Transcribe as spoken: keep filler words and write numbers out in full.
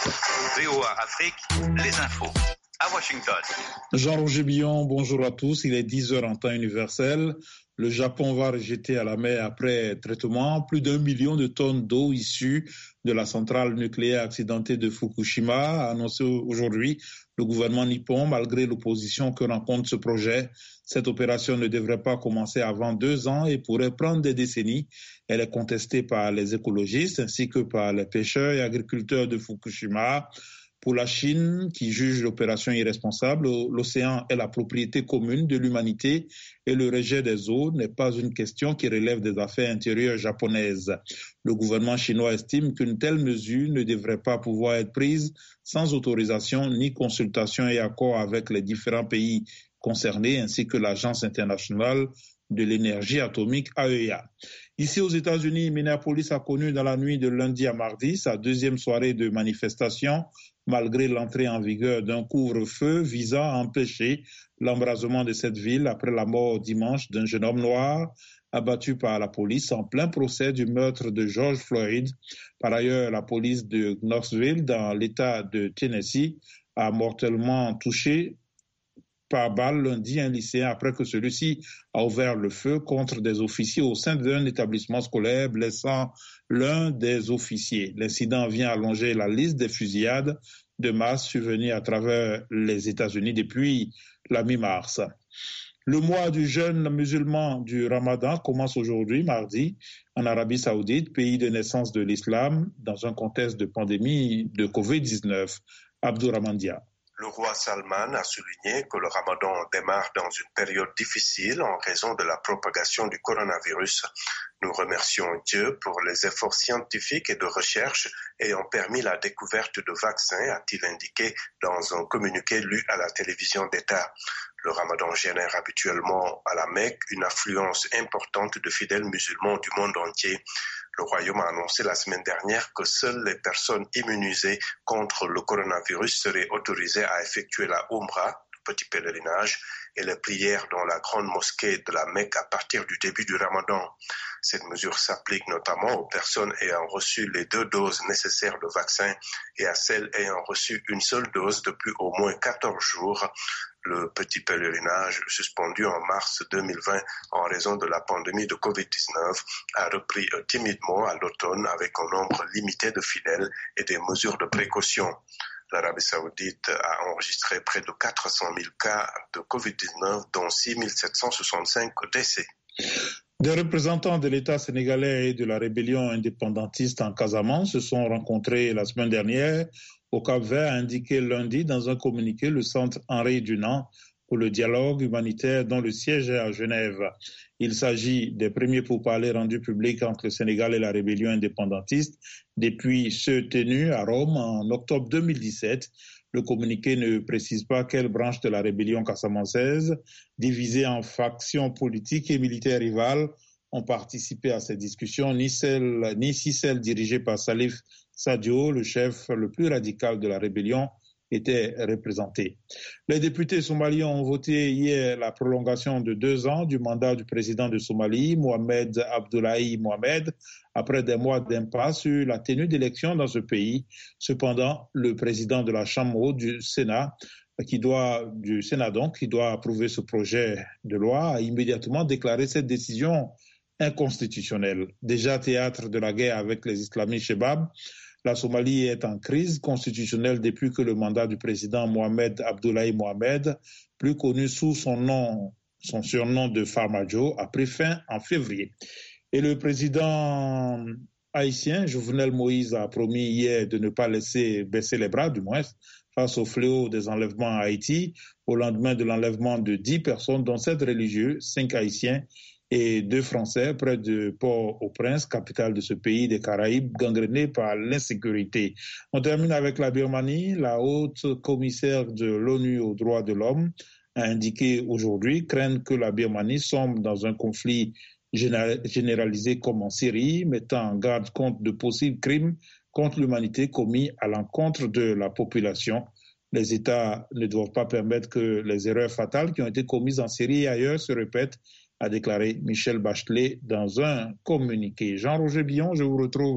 V O A Afrique, les infos. À Washington. Jean-Roger Billon, bonjour à tous. Il est dix heures en temps universel. Le Japon va rejeter à la mer après traitement plus d'un million de tonnes d'eau issues de la centrale nucléaire accidentée de Fukushima, a annoncé aujourd'hui le gouvernement nippon, malgré l'opposition que rencontre ce projet. Cette opération ne devrait pas commencer avant deux ans et pourrait prendre des décennies. Elle est contestée par les écologistes ainsi que par les pêcheurs et agriculteurs de Fukushima. Pour la Chine, qui juge l'opération irresponsable, l'océan est la propriété commune de l'humanité et le rejet des eaux n'est pas une question qui relève des affaires intérieures japonaises. Le gouvernement chinois estime qu'une telle mesure ne devrait pas pouvoir être prise sans autorisation ni consultation et accord avec les différents pays concernés ainsi que l'Agence internationale de l'énergie atomique A E A. Ici aux États-Unis, Minneapolis a connu dans la nuit de lundi à mardi sa deuxième soirée de manifestation malgré l'entrée en vigueur d'un couvre-feu visant à empêcher l'embrasement de cette ville après la mort dimanche d'un jeune homme noir abattu par la police en plein procès du meurtre de George Floyd. Par ailleurs, la police de Knoxville, dans l'État de Tennessee, a mortellement touché par balle lundi un lycéen après que celui-ci a ouvert le feu contre des officiers au sein d'un établissement scolaire, blessant l'un des officiers. L'incident vient allonger la liste des fusillades de masse survenues à travers les États-Unis depuis la mi-mars. Le mois du jeûne musulman du Ramadan commence aujourd'hui, mardi, en Arabie Saoudite, pays de naissance de l'islam, dans un contexte de pandémie de covid dix-neuf. Abdourahmane Dia. Le roi Salman a souligné que le Ramadan démarre dans une période difficile en raison de la propagation du coronavirus. Nous remercions Dieu pour les efforts scientifiques et de recherche ayant permis la découverte de vaccins, a-t-il indiqué dans un communiqué lu à la télévision d'État. Le Ramadan génère habituellement à la Mecque une affluence importante de fidèles musulmans du monde entier. Le royaume a annoncé la semaine dernière que seules les personnes immunisées contre le coronavirus seraient autorisées à effectuer la Umrah, le petit pèlerinage, et les prières dans la grande mosquée de la Mecque à partir du début du Ramadan. Cette mesure s'applique notamment aux personnes ayant reçu les deux doses nécessaires de vaccin et à celles ayant reçu une seule dose depuis au moins quatorze jours. Le petit pèlerinage, suspendu en mars deux mille vingt en raison de la pandémie de covid dix-neuf, a repris timidement à l'automne avec un nombre limité de fidèles et des mesures de précaution. L'Arabie Saoudite a enregistré près de quatre cent mille cas de covid dix-neuf, dont six mille sept cent soixante-cinq décès. Des représentants de l'État sénégalais et de la rébellion indépendantiste en Casamance se sont rencontrés la semaine dernière au Cap-Vert, a indiqué lundi dans un communiqué le Centre Henri Dunant pour le dialogue humanitaire dont le siège est à Genève. Il s'agit des premiers pourparlers rendus publics entre le Sénégal et la rébellion indépendantiste depuis ceux tenus à Rome en octobre deux mille dix-sept. Le communiqué ne précise pas quelle branche de la rébellion casamançaise, divisée en factions politiques et militaires rivales, ont participé à ces discussions, ni, celle, ni si celles dirigées par Salif Sadio, le chef le plus radical de la rébellion, étaient représentées. Les députés somaliens ont voté hier la prolongation de deux ans du mandat du président de Somalie, Mohamed Abdullahi Mohamed, après des mois d'impasse sur la tenue d'élections dans ce pays. Cependant, le président de la Chambre haute du Sénat, qui doit, du Sénat donc, qui doit approuver ce projet de loi, a immédiatement déclaré cette décision inconstitutionnelle. Déjà théâtre de la guerre avec les islamistes Chebab, la Somalie est en crise constitutionnelle depuis que le mandat du président Mohamed Abdullahi Mohamed, plus connu sous son nom, son surnom de Farmajo, a pris fin en février. Et le président haïtien, Jovenel Moïse, a promis hier de ne pas laisser baisser les bras, du moins, face au fléau des enlèvements à Haïti, au lendemain de l'enlèvement de dix personnes, dont sept religieux, cinq haïtiens et deux Français près de Port-au-Prince, capitale de ce pays des Caraïbes, gangréné par l'insécurité. On termine avec la Birmanie. La haute commissaire de l'ONU aux droits de l'homme a indiqué aujourd'hui craindre que la Birmanie sombre dans un conflit généralisé comme en Syrie, mettant en garde contre de possibles crimes contre l'humanité commis à l'encontre de la population. Les États ne doivent pas permettre que les erreurs fatales qui ont été commises en Syrie et ailleurs se répètent, a déclaré Michel Bachelet dans un communiqué. Jean-Roger Billon, je vous retrouve